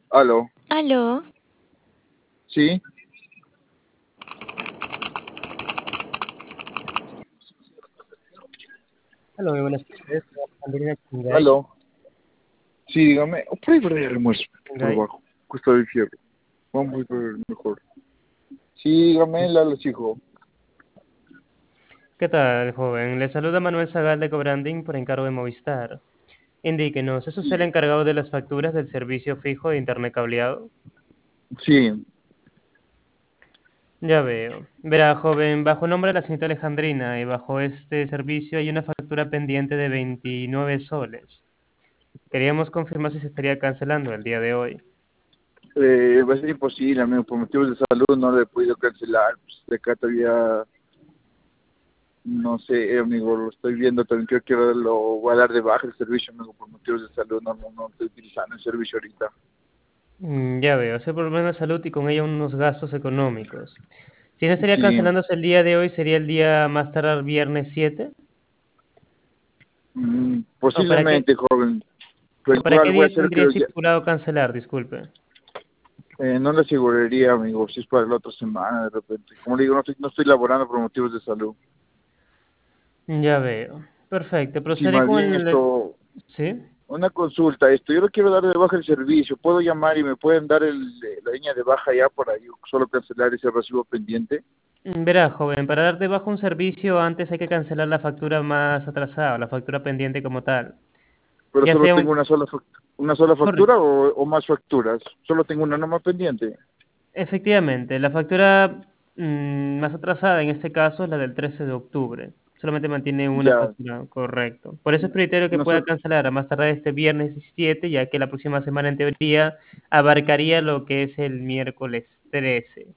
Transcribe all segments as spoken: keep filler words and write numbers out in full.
Aló, Aló, sí, Hola, muy buenas tardes. Andrina Chingay. aló, sí, dígame, o por ahí por ahí almuerzo, por Chingay. abajo, Costa del Fierro, vamos a ver mejor. Sí, dígame, Lalo, hijo. ¿Qué tal, joven? Le saluda Manuel Zagal de Cobranding por encargo de Movistar. Indíquenos, ¿es usted el Sí, encargado de las facturas del servicio fijo de internet cableado? sí, Ya veo. Verá, joven, bajo nombre de la señorita Alejandrina y bajo este servicio hay una factura pendiente de veintinueve soles. Queríamos confirmar si se estaría cancelando el día de hoy. eh, va a ser imposible, amigo, por motivos de salud no lo he podido cancelar, pues de acá todavía, no sé, eh, amigo, lo estoy viendo, también creo que lo voy a dar de baja el servicio, amigo, por motivos de salud, no, no, no estoy utilizando el servicio ahorita. Mm, ya veo, ese problema de salud y con ello unos gastos económicos. Si no estaría Sí, cancelándose el día de hoy, ¿sería el día más tardar viernes siete? mm, ¿O para qué, posiblemente, joven, pero o para qué igual voy a día hacer tendría que ya, estipulado cancelar? Disculpe. Eh, no le aseguraría, amigo, si es para la otra semana de repente. Como le digo, no estoy, no estoy laborando por motivos de salud. Ya veo. Perfecto. Sí, Procederé más con bien el... esto, ¿Sí? una consulta, esto, yo no quiero dar de baja el servicio, puedo llamar y me pueden dar el, la línea de baja ya por ahí, solo cancelar ese recibo pendiente, Mm, Verá, joven, para dar de bajo un servicio antes hay que cancelar la factura más atrasada, la factura pendiente como tal. pero Ya solo sea tengo un... una sola fac- una sola Correcto. factura o, o más facturas, solo tengo una nomás pendiente. Efectivamente, la factura mm, más atrasada en este caso es la del trece de octubre. Solamente mantiene una Ya, factura, correcto. Por eso es prioritario que no pueda sol- cancelar a más tardar este viernes diecisiete, ya que la próxima semana en teoría abarcaría lo que es el miércoles trece,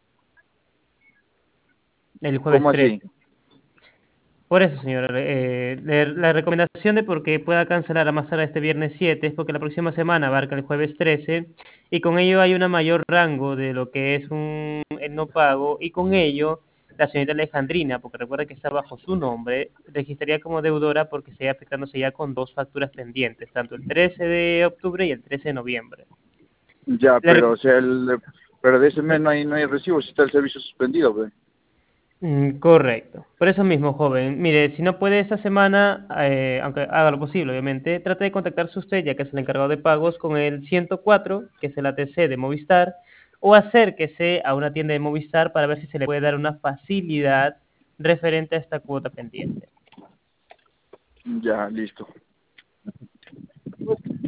el jueves ¿cómo así? trece. Por eso, señor, eh, le- la recomendación de por qué pueda cancelar a más tardar este viernes siete es porque la próxima semana abarca el jueves trece y con ello hay un mayor rango de lo que es un el no pago y con ello la señorita Alejandrina, porque recuerda que está bajo su nombre, registraría como deudora porque estaría afectándose ya con dos facturas pendientes, tanto el trece de octubre y el trece de noviembre. Ya, La pero rec- o sea, el, pero de ese mes no hay, no hay recibo, si está el servicio suspendido, pues. Mm, Correcto. Por eso mismo, joven. Mire, si no puede esta semana, eh, aunque haga lo posible, obviamente, trate de contactarse usted, ya que es el encargado de pagos, con el ciento cuatro, que es el A T C de Movistar, o acérquese a una tienda de Movistar para ver si se le puede dar una facilidad referente a esta cuota pendiente. Ya, listo.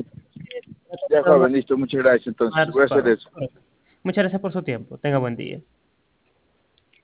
Trate Ya, de joven, listo, muchas gracias. Entonces, tomar voy su a hacer pago. eso. Correcto. Muchas gracias por su tiempo. Tenga buen día.